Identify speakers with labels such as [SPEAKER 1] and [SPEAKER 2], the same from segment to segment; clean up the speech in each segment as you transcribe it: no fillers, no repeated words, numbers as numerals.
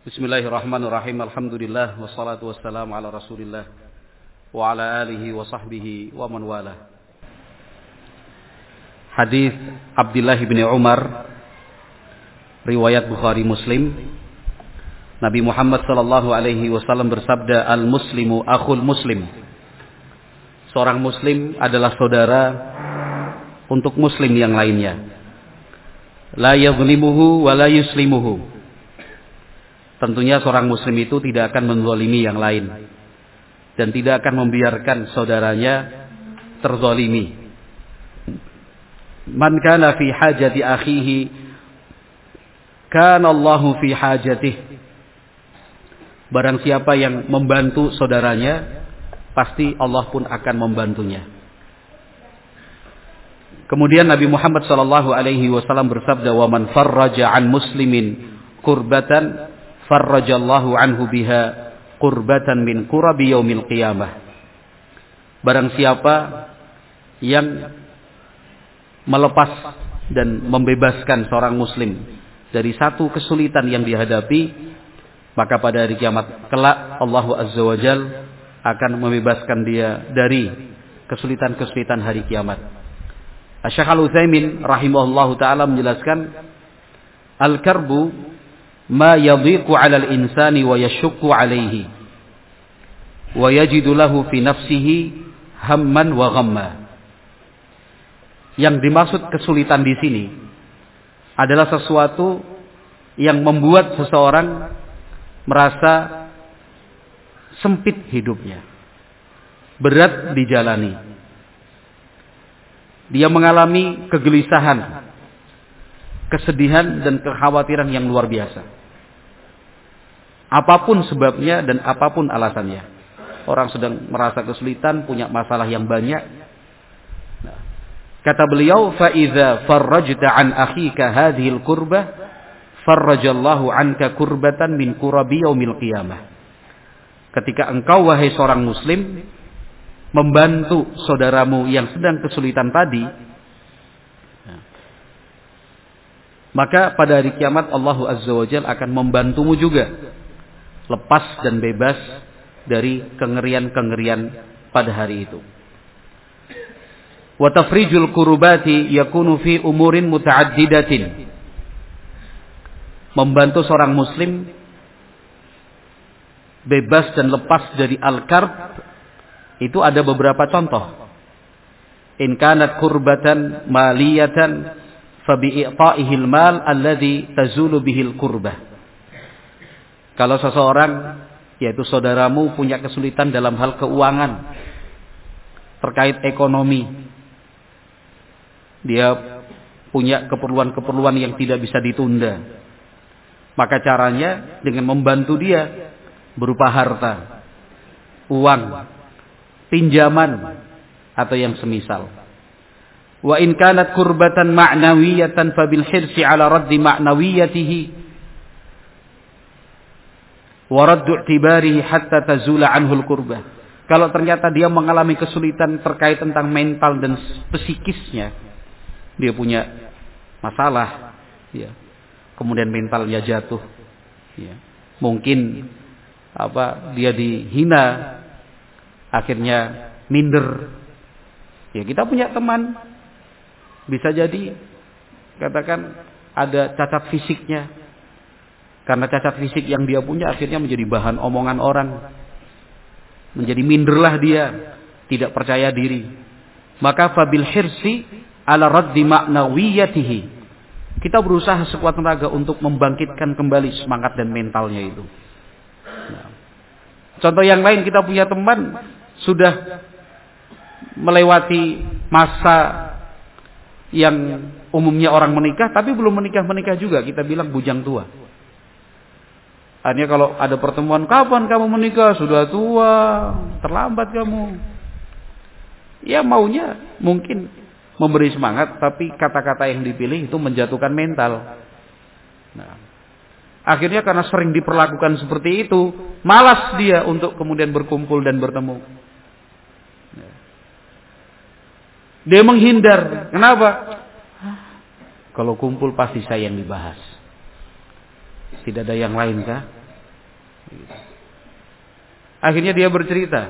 [SPEAKER 1] Bismillahirrahmanirrahim. Alhamdulillah wassalatu wassalamu ala Rasulillah wa ala alihi wa sahbihi wa man wala. Hadis Abdullah bin Umar riwayat Bukhari Muslim. Nabi Muhammad sallallahu alaihi wasallam bersabda, "Al-muslimu akhul muslim." Seorang muslim adalah saudara untuk muslim yang lainnya. La yazlimuhu wa la yuslimuhu. Tentunya seorang muslim itu tidak akan menzalimi yang lain dan tidak akan membiarkan saudaranya terzalimi. Man kana fi hajati akhihi kana Allahu fi hajatihi. Barang siapa yang membantu saudaranya, pasti Allah pun akan membantunya. Kemudian Nabi Muhammad sallallahu alaihi wasallam bersabda, "Wa man farraja an muslimin kurbatan farrajallahu anhu biha qurbatan min kurabi yaumil qiyamah." Barang siapa yang melepas dan membebaskan seorang muslim dari satu kesulitan yang dihadapi, maka pada hari kiamat kelak Allah Azza wa Jal akan membebaskan dia dari kesulitan-kesulitan hari kiamat. Syekh Al-Utsaimin rahimahullahu taala menjelaskan, al-karbu ma yadhiqu 'ala al-insani wa yashukku 'alaihi wa yajidu lahu fi nafsihi hamman wa ghamma. Yang dimaksud kesulitan di sini adalah sesuatu yang membuat seseorang merasa sempit hidupnya, berat dijalani. Dia mengalami kegelisahan, kesedihan dan kekhawatiran yang luar biasa. Apapun sebabnya dan apapun alasannya. Orang sedang merasa kesulitan, punya masalah yang banyak. Nah, kata beliau, فَإِذَا فَرَّجْتَ عَنْ أَخِيكَ هَذِهِ الْكُرْبَةِ فَرَّجَ اللَّهُ عَنْكَ كُرْبَةً مِنْ كُرَبِ يَوْمِ الْقِيَامَةِ. Ketika engkau, wahai seorang muslim, membantu saudaramu yang sedang kesulitan tadi, maka pada hari kiamat Allah Azza wa Jalla akan membantumu juga lepas dan bebas dari kengerian-kengerian pada hari itu. Wa tafrijul kurubati yakunu fi umurin mutaaddidatin. Membantu seorang muslim bebas dan lepas dari al-karb itu ada beberapa contoh. In kanat kurbatan maliyatan fabi'i'ta'ihil mal alladhi tazulu bihil kurbah. Kalau seseorang, yaitu saudaramu, punya kesulitan dalam hal keuangan, terkait ekonomi, dia punya keperluan-keperluan yang tidak bisa ditunda, maka caranya dengan membantu dia berupa harta, uang, pinjaman, atau yang semisal. Wa in kanat kurbatan ma'nawiyatan fabil hirsi ala raddi ma'nawiyatihi wa raddu i'tibarihi hatta tazula anhul kurbah. Kalau ternyata dia mengalami kesulitan terkait tentang mental dan psikisnya, dia punya masalah, ya, kemudian mentalnya jatuh, ya, mungkin dia dihina, akhirnya minder. Ya, kita punya teman, bisa jadi katakan ada cacat fisiknya. Karena cacat fisik yang dia punya akhirnya menjadi bahan omongan orang. Menjadi minderlah dia, tidak percaya diri. Maka fabil hirsi ala raddi ma'nawiyatihi. Kita berusaha sekuat tenaga untuk membangkitkan kembali semangat dan mentalnya itu. Nah, contoh yang lain, kita punya teman sudah melewati masa yang umumnya orang menikah, tapi belum menikah juga. Kita bilang bujang tua. Artinya kalau ada pertemuan, kapan kamu menikah? Sudah tua, terlambat kamu. Ya maunya mungkin memberi semangat, tapi kata-kata yang dipilih itu menjatuhkan mental. Nah, akhirnya karena sering diperlakukan seperti itu, malas dia untuk kemudian berkumpul dan bertemu. Dia menghindar. Kenapa? Kalau kumpul pasti saya yang dibahas. Tidak ada yang lain kah? Akhirnya dia bercerita,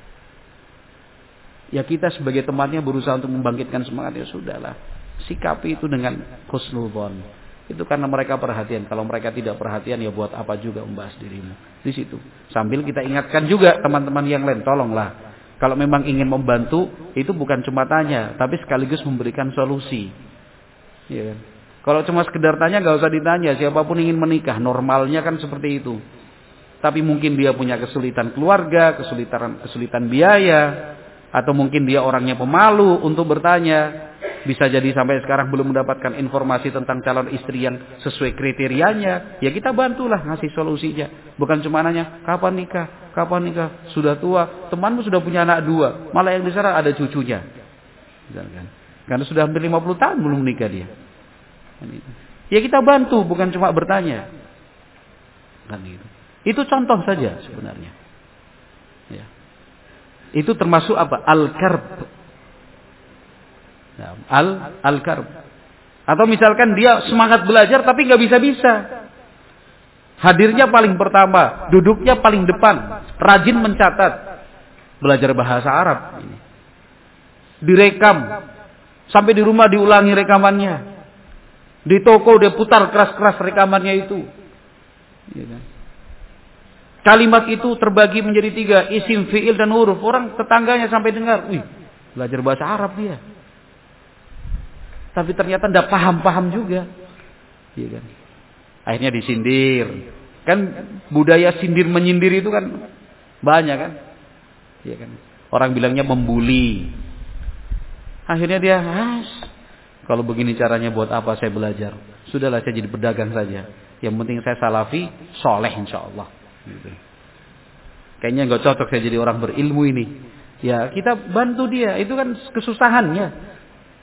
[SPEAKER 1] ya kita sebagai temannya berusaha untuk membangkitkan semangat, ya sudahlah, sikapi itu dengan husnul dzan. Itu karena mereka perhatian. Kalau mereka tidak perhatian, ya buat apa juga membahas dirimu. Di situ. Sambil kita ingatkan juga teman-teman yang lain, tolonglah. Kalau memang ingin membantu, itu bukan cuma tanya, tapi sekaligus memberikan solusi. Ya kan? Kalau cuma sekedar tanya, nggak usah ditanya. Siapapun ingin menikah, normalnya kan seperti itu. Tapi mungkin dia punya kesulitan keluarga, kesulitan biaya, atau mungkin dia orangnya pemalu untuk bertanya. Bisa jadi sampai sekarang belum mendapatkan informasi tentang calon istri yang sesuai kriterianya. Ya kita bantulah ngasih solusinya. Bukan cuma nanya, kapan nikah? Kapan nikah? Sudah tua. Temanmu sudah punya anak 2. Malah yang di sana ada cucunya. Karena sudah hampir 50 tahun belum nikah dia. Ya kita bantu, bukan cuma bertanya. Itu contoh saja sebenarnya. Ya. Itu termasuk apa? Al-karb. Al-karb. Atau misalkan dia semangat belajar tapi nggak bisa-bisa. Hadirnya paling pertama, duduknya paling depan, rajin mencatat, belajar bahasa Arab. Direkam, sampai di rumah diulangi rekamannya. Di toko dia putar keras-keras rekamannya itu. Kalimat itu terbagi menjadi 3, isim, fi'il, dan huruf. Orang tetangganya sampai dengar, wih, belajar bahasa Arab dia. Tapi ternyata tidak paham-paham juga. Ya kan? Akhirnya disindir. Kan budaya sindir menyindir itu kan banyak kan? Ya kan? Orang bilangnya membuli. Akhirnya dia, kalau begini caranya buat apa saya belajar? Sudahlah saya jadi pedagang saja. Yang penting saya salafi, soleh insyaAllah. Gitu. Kayaknya nggak cocok saya jadi orang berilmu ini. Ya kita bantu dia. Itu kan kesusahannya.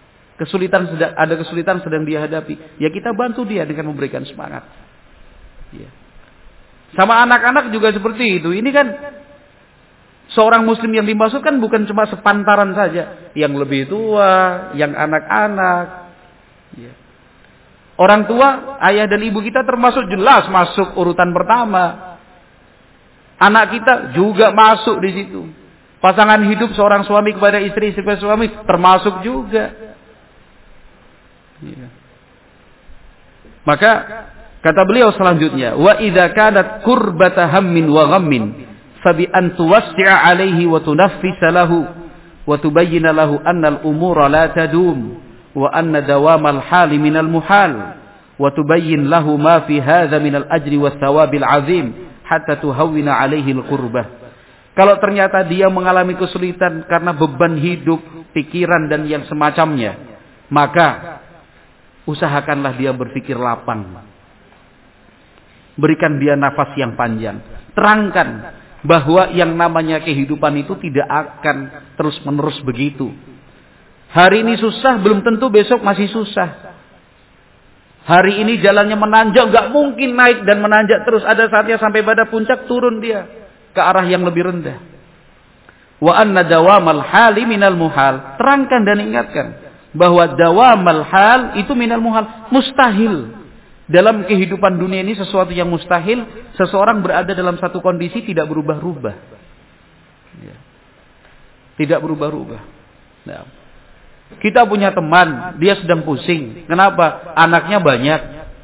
[SPEAKER 1] Ada kesulitan sedang dia hadapi. Ya kita bantu dia dengan memberikan semangat. Ya. Sama anak-anak juga seperti itu. Ini kan seorang muslim yang dimaksudkan bukan cuma sepantaran saja. Yang lebih tua, yang anak-anak. Ya. Orang tua, ayah dan ibu kita termasuk jelas masuk urutan pertama. Anak kita juga masuk di situ. Pasangan hidup seorang suami kepada istri kepada suami termasuk juga. Ya. Maka kata beliau selanjutnya, wa idza kanat kurbata hammin wa ghammin fabi an tuwassi'a 'alaihi wa tunaffisa lahu wa tubayyana lahu anna al-umura la tadum wa anna dawamal hali minal muhal wa tubayyin lahu ma fi hadha minal ajri was thawabil 'azim hatta tuhawwina 'alaihi al-qurbah. Kalau ternyata dia mengalami kesulitan karena beban hidup, pikiran dan yang semacamnya, maka usahakanlah dia berpikir lapang. Berikan dia nafas yang panjang. Terangkan bahwa yang namanya kehidupan itu tidak akan terus-menerus begitu. Hari ini susah, belum tentu besok masih susah. Hari ini jalannya menanjak, gak mungkin naik dan menanjak terus. Ada saatnya sampai pada puncak turun dia ke arah yang lebih rendah. Wa anna dawamal hali minal muhal. Terangkan dan ingatkan bahwa dawamal hal itu minal muhal, mustahil. Dalam kehidupan dunia ini sesuatu yang mustahil, seseorang berada dalam satu kondisi tidak berubah-ubah. Ya. Tidak berubah-ubah. Nah. Kita punya teman, dia sedang pusing. Kenapa? Anaknya banyak.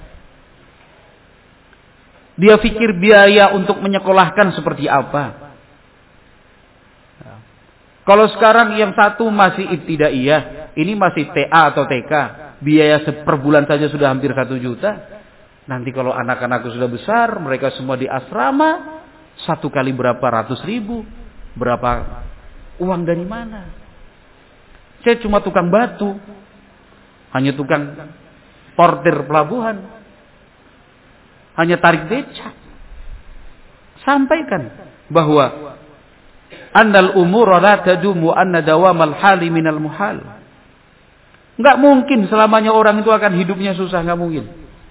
[SPEAKER 1] Dia pikir biaya untuk menyekolahkan seperti apa. Nah. Kalau sekarang yang satu masih ibtidaiyah, ini masih TA atau TK, biaya per bulan saja sudah hampir 1 juta. Nanti kalau anak-anakku sudah besar, mereka semua di asrama, 1 kali berapa ratus ribu, berapa uang dari mana? Saya cuma tukang batu, hanya tukang portir pelabuhan, hanya tarik becak. Sampaikan bahwa annal umura la tadumu anna dawamal hali minal muhal. Enggak mungkin selamanya orang itu akan hidupnya susah, enggak mungkin.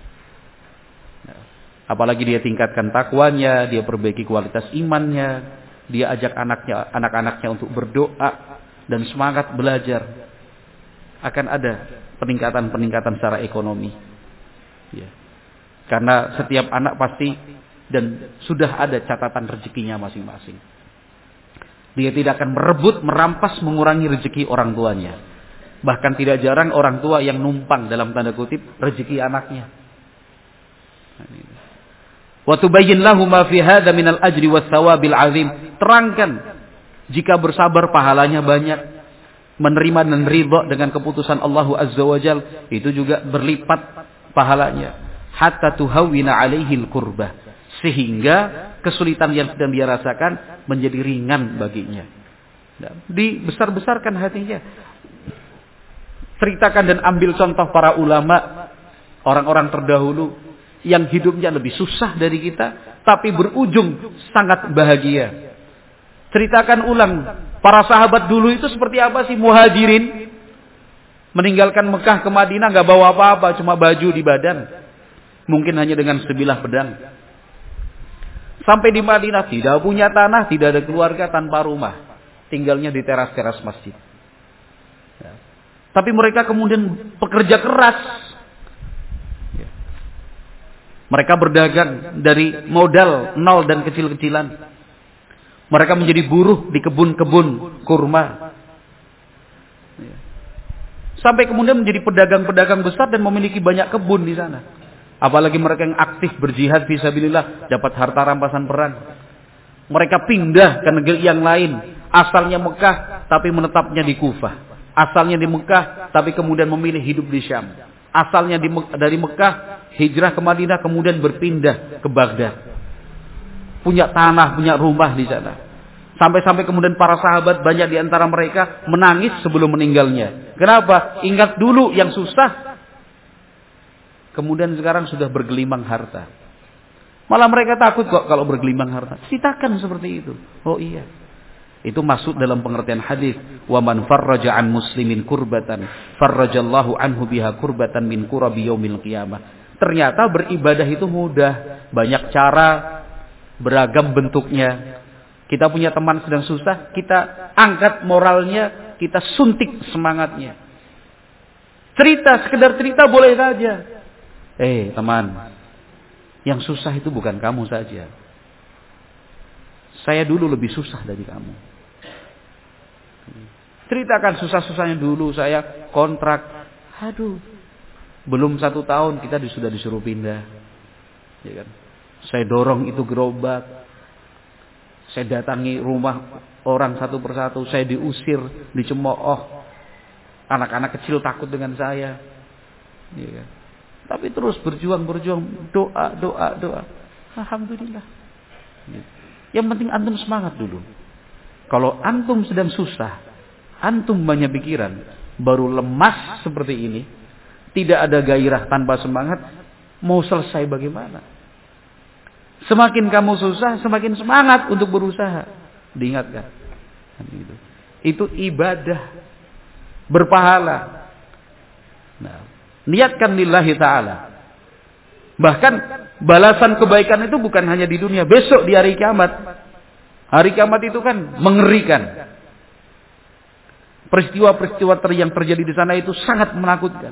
[SPEAKER 1] Apalagi dia tingkatkan takwanya, dia perbaiki kualitas imannya, dia ajak anak-anaknya untuk berdoa dan semangat belajar. Akan ada peningkatan secara ekonomi. Ya. Karena setiap anak pasti dan sudah ada catatan rezekinya masing-masing. Dia tidak akan merebut, merampas, mengurangi rezeki orang tuanya. Bahkan tidak jarang orang tua yang numpang dalam tanda kutip rezeki anaknya. Wa tubayyin lahu ma fi hadza minal ajri was thawabil azim. Terangkan jika bersabar pahalanya banyak, menerima dan ridha dengan keputusan Allah Azza wa Jal itu juga berlipat pahalanya. Hatta tuhawwina alaihi al-kurbah, sehingga kesulitan yang sedang dia rasakan menjadi ringan baginya. Dibesar-besarkan hatinya. Ceritakan dan ambil contoh para ulama, orang-orang terdahulu yang hidupnya lebih susah dari kita, tapi berujung sangat bahagia. Ceritakan ulang para sahabat dulu itu seperti apa sih? Muhajirin meninggalkan Mekah ke Madinah nggak bawa apa-apa, cuma baju di badan, mungkin hanya dengan sebilah pedang. Sampai di Madinah tidak punya tanah, tidak ada keluarga, tanpa rumah, tinggalnya di teras-teras masjid. Ya. Tapi mereka kemudian pekerja keras. Ya. Mereka berdagang dari modal nol dan kecil-kecilan. Mereka menjadi buruh di kebun-kebun kurma. Ya. Sampai kemudian menjadi pedagang-pedagang besar dan memiliki banyak kebun di sana. Apalagi mereka yang aktif berjihad fisabilillah, dapat harta rampasan perang. Mereka pindah ke negeri yang lain. Asalnya Mekah, tapi menetapnya di Kufah. Asalnya di Mekah, tapi kemudian memilih hidup di Syam. Asalnya dari Mekah, hijrah ke Madinah, kemudian berpindah ke Baghdad. Punya tanah, punya rumah di sana. Sampai-sampai kemudian para sahabat, banyak di antara mereka menangis sebelum meninggalnya. Kenapa? Ingat dulu yang susah, kemudian sekarang sudah bergelimang harta. Malah mereka takut kok kalau bergelimang harta. Ceritakan seperti itu. Oh iya. Itu masuk dalam pengertian hadis. Wa man farraja an muslimin kurbatan farrajallahu anhu biha kurbatan min kurabi yaumil qiyamah. Ternyata beribadah itu mudah. Banyak cara, beragam bentuknya. Kita punya teman sedang susah, kita angkat moralnya, kita suntik semangatnya. Cerita, sekedar cerita boleh saja. Teman, yang susah itu bukan kamu saja. Saya dulu lebih susah dari kamu. Ceritakan susah-susahnya dulu, saya kontrak. Aduh, belum 1 tahun kita sudah disuruh pindah. Ya kan? Saya dorong itu gerobak. Saya datangi rumah orang satu persatu. Saya diusir, dicemooh. Anak-anak kecil takut dengan saya. Ya kan? Tapi terus berjuang, doa. Alhamdulillah. Yang penting antum semangat dulu. Kalau antum sedang susah, antum banyak pikiran, baru lemas seperti ini, tidak ada gairah, tanpa semangat, mau selesai bagaimana? Semakin kamu susah, semakin semangat untuk berusaha. Diingatkan. Itu ibadah. Berpahala. Nah, niatkan lillahi ta'ala. Bahkan balasan kebaikan itu bukan hanya di dunia. Besok di hari kiamat. Hari kiamat itu kan mengerikan. Peristiwa-peristiwa yang terjadi di sana itu sangat menakutkan.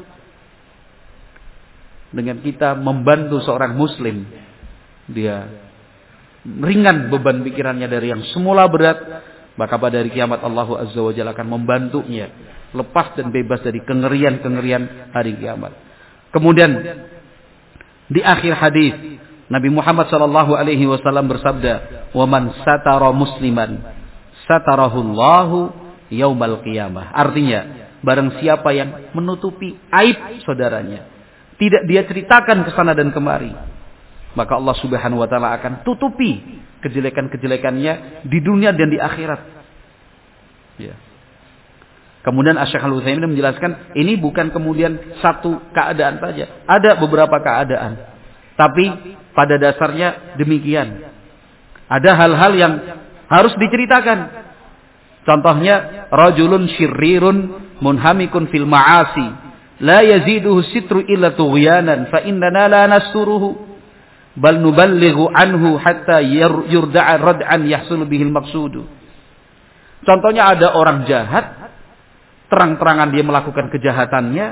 [SPEAKER 1] Dengan kita membantu seorang muslim, dia ringan beban pikirannya dari yang semula berat, maka pada hari kiamat Allah Azza wa Jalla akan membantunya lepas dan bebas dari kengerian-kengerian hari kiamat. Kemudian di akhir hadis Nabi Muhammad sallallahu alaihi wasallam bersabda, "Wa man satara musliman satarahullahu yaumal qiyamah." Artinya, barang siapa yang menutupi aib saudaranya, tidak dia ceritakan ke sana dan kemari, maka Allah Subhanahu wa taala akan tutupi kejelekan-kejelekannya di dunia dan di akhirat. Ya. Kemudian Asy-Syaikh Al-Utsaimin menjelaskan, ini bukan kemudian satu keadaan saja. Ada beberapa keadaan. Tapi pada dasarnya demikian. Ada hal-hal yang harus diceritakan. Contohnya, rajulun syirrirun munhamikun fil ma'asi, la yaziduhu sitru illa tughyanan, fa innana la nasturuhu. Bal nuballighu anhu hatta yurda'a rad'an yahsul bihil maqsudu. Contohnya ada orang jahat, terang-terangan dia melakukan kejahatannya.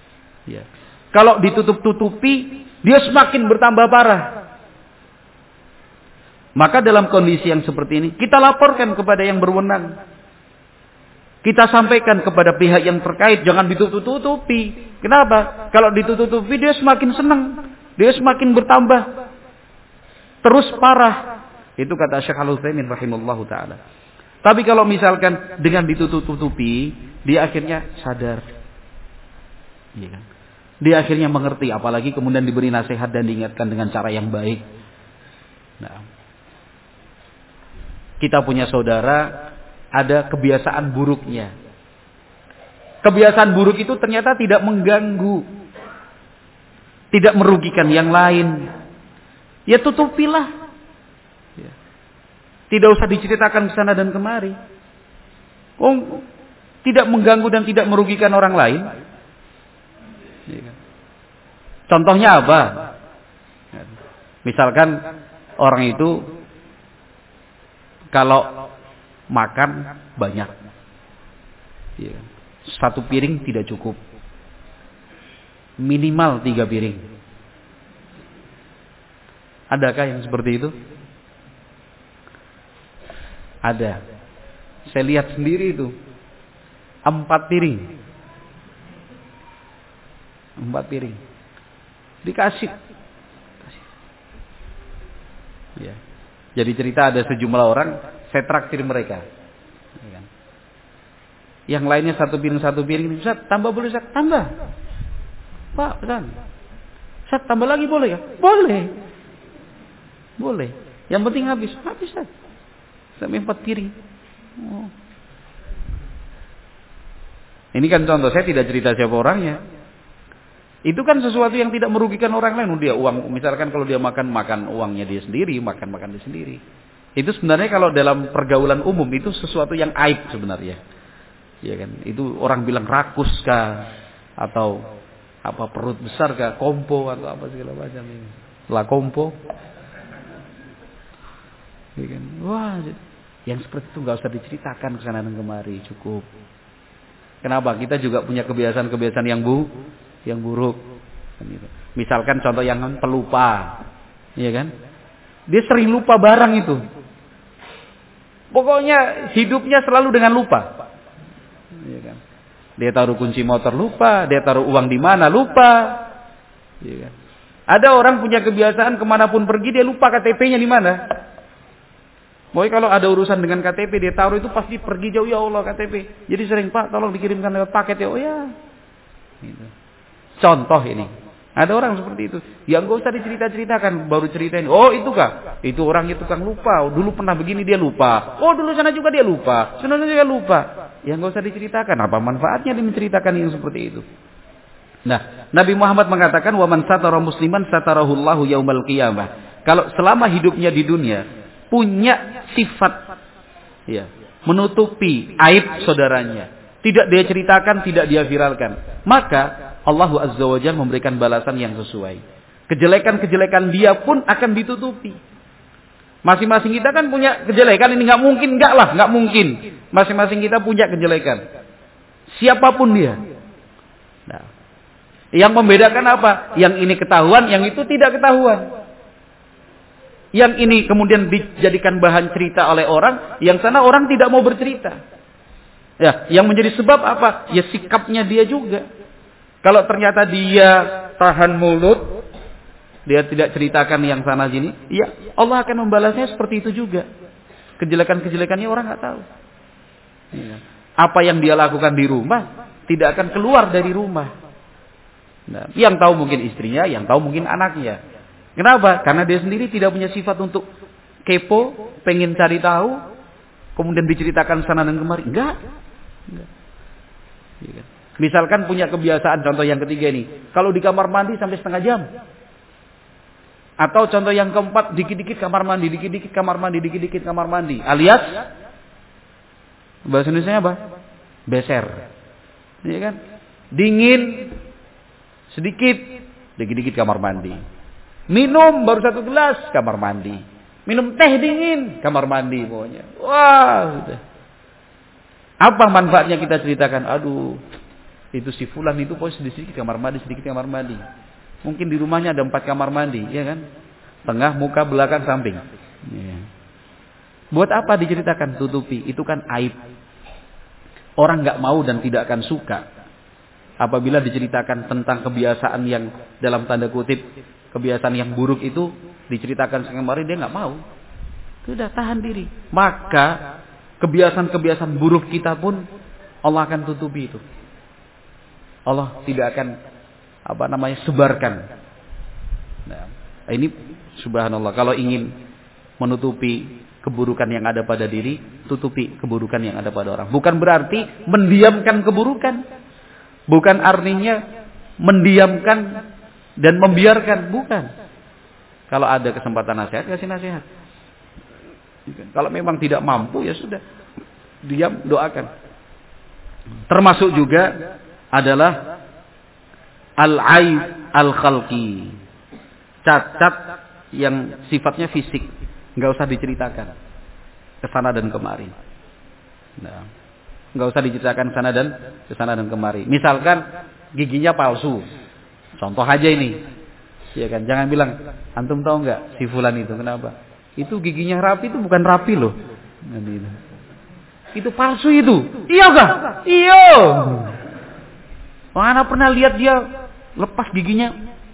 [SPEAKER 1] Ya. Kalau ditutup-tutupi, dia semakin bertambah parah. Maka dalam kondisi yang seperti ini, kita laporkan kepada yang berwenang. Kita sampaikan kepada pihak yang terkait, jangan ditutup-tutupi. Kenapa? Kalau ditutup-tutupi, dia semakin senang. Dia semakin bertambah. Terus parah. Itu kata Syekh Al-Utsaimin rahimahullahu ta'ala. Tapi kalau misalkan dengan ditutup-tutupi, dia akhirnya sadar. Iya kan? Dia akhirnya mengerti, apalagi kemudian diberi nasihat dan diingatkan dengan cara yang baik. Nah, kita punya saudara, ada kebiasaan buruknya. Kebiasaan buruk itu ternyata tidak mengganggu, tidak merugikan yang lain. Ya tutupilah. Ya. Tidak usah diceritakan ke sana dan kemari. Oh, tidak mengganggu dan tidak merugikan orang lain. Contohnya apa? Misalkan orang itu kalau makan banyak, satu piring tidak cukup, minimal 3 piring. Adakah yang seperti itu? Ada. Saya lihat sendiri itu 4 piring. 4 piring. Dikasih. Ya. Jadi cerita ada sejumlah orang, saya traktir mereka. Yang lainnya satu piring. Ustaz, tambah boleh Ustaz? Tambah. Pak, Ustaz. Ustaz, tambah lagi boleh ya? Boleh. Boleh. Yang penting habis. Habis Ustaz. Sampai 4 piring. Oh. Ini kan contoh, saya tidak cerita siapa orangnya. Itu kan sesuatu yang tidak merugikan orang lain. Dia uang, misalkan kalau dia makan uangnya dia sendiri, makan dia sendiri. Itu sebenarnya kalau dalam pergaulan umum itu sesuatu yang aib sebenarnya. Ya kan? Itu orang bilang rakus kah, atau apa perut besar kah, kompo atau apa segala macam ini. Lah kompo. Ya kan? Wah, yang seperti itu enggak usah diceritakan ke sana dan kemari, cukup. Kenapa? Kita juga punya kebiasaan-kebiasaan yang buruk. Misalkan contoh yang pelupa, iya kan? Dia sering lupa barang itu. Pokoknya hidupnya selalu dengan lupa. Iya kan? Dia taruh kunci motor lupa, dia taruh uang di mana lupa. Iya kan? Ada orang punya kebiasaan kemanapun pergi dia lupa KTP-nya di mana. Pokoknya kalau ada urusan dengan KTP dia taruh itu pasti pergi jauh, ya Allah KTP. Jadi sering, Pak tolong dikirimkan lewat paket ya. Oh ya. Gitu. Contoh ini. Ada orang seperti itu. Yang gak usah dicerita-ceritakan. Baru ceritain. Oh itu kah? Itu orang itu tukang lupa. Dulu pernah begini dia lupa. Oh dulu sana juga dia lupa. Sana juga lupa. Yang gak usah diceritakan. Apa manfaatnya dia menceritakan yang seperti itu? Nah, Nabi Muhammad mengatakan, "Wa man satara musliman satarahullahu yaumal qiyamah." Kalau selama hidupnya di dunia punya sifat menutupi aib saudaranya, tidak dia ceritakan, tidak dia viralkan, maka Allah Azza wa Jalla memberikan balasan yang sesuai. Kejelekan-kejelekan dia pun akan ditutupi. Masing-masing kita kan punya kejelekan, ini nggak mungkin, nggak mungkin. Masing-masing kita punya kejelekan. Siapapun dia. Nah, yang membedakan apa? Yang ini ketahuan, yang itu tidak ketahuan. Yang ini kemudian dijadikan bahan cerita oleh orang, yang sana orang tidak mau bercerita. Ya, yang menjadi sebab apa? Ya sikapnya dia juga. Kalau ternyata dia tahan mulut, dia tidak ceritakan yang sana sini, ya Allah akan membalasnya seperti itu juga. Kejelekan-kejelekannya orang nggak tahu. Ya. Apa yang dia lakukan di rumah tidak akan keluar dari rumah. Nah, yang tahu mungkin istrinya, yang tahu mungkin anaknya. Kenapa? Karena dia sendiri tidak punya sifat untuk kepo, pengen cari tahu, kemudian diceritakan sana dan kemari. Enggak. Ya. Misalkan punya kebiasaan, contoh yang ketiga ini, kalau di kamar mandi sampai setengah jam. Atau contoh yang keempat, dikit-dikit kamar mandi, dikit-dikit kamar mandi, dikit-dikit kamar mandi. Alias, bahasa Indonesia apa? Beser. Iya kan? Dingin, sedikit, dikit-dikit kamar mandi. Minum baru 1 gelas, kamar mandi. Minum teh dingin, kamar mandi pokoknya. Wah, sudah. Apa manfaatnya kita ceritakan? Aduh, itu si fulan itu pokoknya sedikit kamar mandi. Mungkin di rumahnya ada 4 kamar mandi, ya kan? Tengah, muka, belakang, samping. Ya. Buat apa diceritakan? Tutupi. Itu kan aib. Orang nggak mau dan tidak akan suka apabila diceritakan tentang kebiasaan yang dalam tanda kutip kebiasaan yang buruk itu diceritakan kemarin, dia nggak mau. Sudah tahan diri. Maka kebiasaan-kebiasaan buruk kita pun Allah akan tutupi itu. Allah tidak akan sebarkan. Nah, ini subhanallah, kalau ingin menutupi keburukan yang ada pada diri, tutupi keburukan yang ada pada orang. Bukan berarti mendiamkan keburukan. Bukan artinya mendiamkan dan membiarkan, bukan. Kalau ada kesempatan nasihat, kasih nasihat. Kalau memang tidak mampu, ya sudah, diam, doakan. Termasuk juga adalah al-aib al-khalqi, cacat yang sifatnya fisik, nggak usah diceritakan kesana dan kemari. Nah, nggak usah diceritakan kesana dan kemari. Misalkan giginya palsu, contoh aja ini, ya kan? Jangan bilang, antum tahu nggak si fulan itu kenapa? Itu giginya rapi, itu bukan rapi loh. Itu palsu itu. Iya kah? Iya. Mana pernah lihat dia lepas giginya?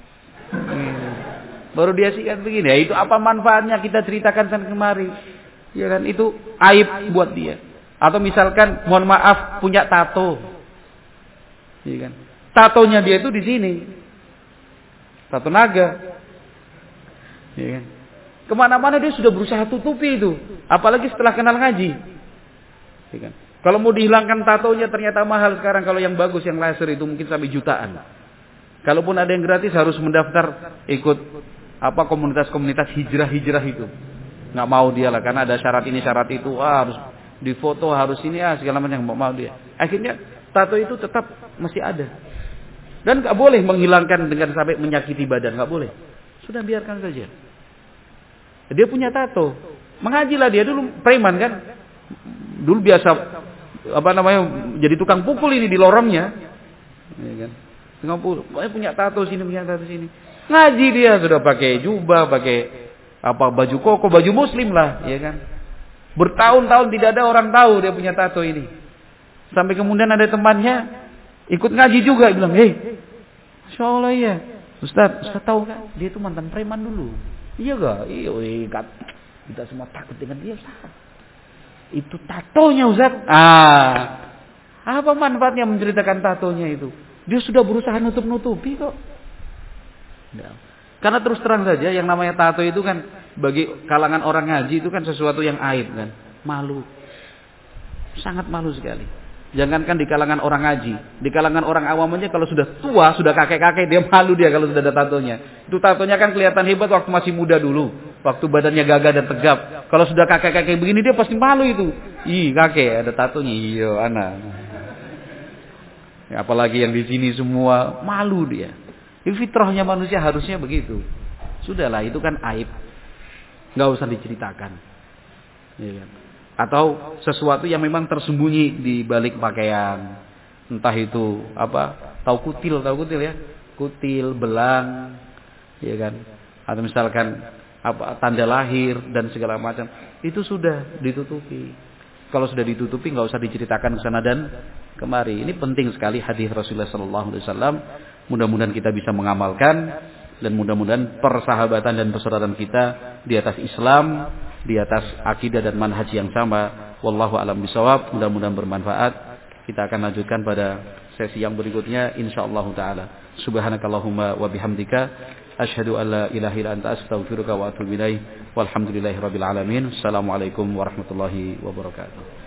[SPEAKER 1] Baru dia sikat begini. Ya, itu apa manfaatnya kita ceritakan sana kemari? Ya kan, itu aib buat dia. Atau misalkan, mohon maaf, punya tato. Ya kan? Tatonya dia itu di sini. Tato naga. Ya kan? Kemana-mana dia sudah berusaha tutupi itu. Apalagi setelah kenal ngaji. Ya kan? Kalau mau dihilangkan tatonya ternyata mahal sekarang. Kalau yang bagus, yang laser itu mungkin sampai jutaan. Kalaupun ada yang gratis harus mendaftar ikut komunitas-komunitas hijrah itu. Nggak mau dia lah, karena ada syarat ini syarat itu. Harus difoto, harus ini segala macam, nggak mau dia. Akhirnya tato itu tetap masih ada. Dan nggak boleh menghilangkan dengan sampai menyakiti badan, nggak boleh. Sudah biarkan saja. Dia punya tato, mengajilah dia dulu preman kan. Dulu biasa jadi tukang pukul ini di lorongnya, ya kan? Tukang pukul, punya tato sini, ngaji dia sudah pakai jubah, pakai baju koko, baju muslim lah, ya kan? Bertahun-tahun tidak ada orang tahu dia punya tato ini. Sampai kemudian ada temannya ikut ngaji juga, bilang, Masya Allah ya, Ustaz tahu kan? Dia itu mantan preman dulu. Iya gak? Iya, kita semua takut dengan dia, Ustaz. Itu tatonya, Ustaz. Apa manfaatnya menceritakan tatonya itu? Dia sudah berusaha nutup-nutupi kok. Nah, karena terus terang saja, yang namanya tato itu kan bagi kalangan orang ngaji itu kan sesuatu yang aib kan, malu, sangat malu sekali. Jangankan di kalangan orang ngaji, di kalangan orang awam aja kalau sudah tua, sudah kakek-kakek, dia malu dia kalau sudah ada tatonya. Itu tatonya kan kelihatan hebat waktu masih muda dulu, waktu badannya gagah dan tegap. Kalau sudah kakek-kakek begini dia pasti malu itu. Ih, kakek ada tatonya, iya anak. Ya, apalagi yang di sini semua malu dia. Itu fitrahnya manusia harusnya begitu. Sudahlah, itu kan aib, nggak usah diceritakan. Ya. Atau sesuatu yang memang tersembunyi di balik pakaian, entah itu tahu kutil ya, kutil, belang, ya kan, atau misalkan tanda lahir dan segala macam, itu sudah ditutupi. Kalau sudah ditutupi nggak usah diceritakan ke sana dan kemari. Ini penting sekali hadis Rasulullah SAW. Mudah-mudahan kita bisa mengamalkan dan mudah-mudahan persahabatan dan persaudaraan kita di atas Islam, di atas akidah dan manhaj yang sama. Wallahu a'lam bishawab. Mudah-mudahan bermanfaat. Kita akan lanjutkan pada sesi yang berikutnya insyaallah taala. Subhanakallahumma wa bihamdika asyhadu an la ilaha illa anta astaghfiruka wa atubu ilaik. Walhamdulillahirabbil alamin. Assalamualaikum warahmatullahi wabarakatuh.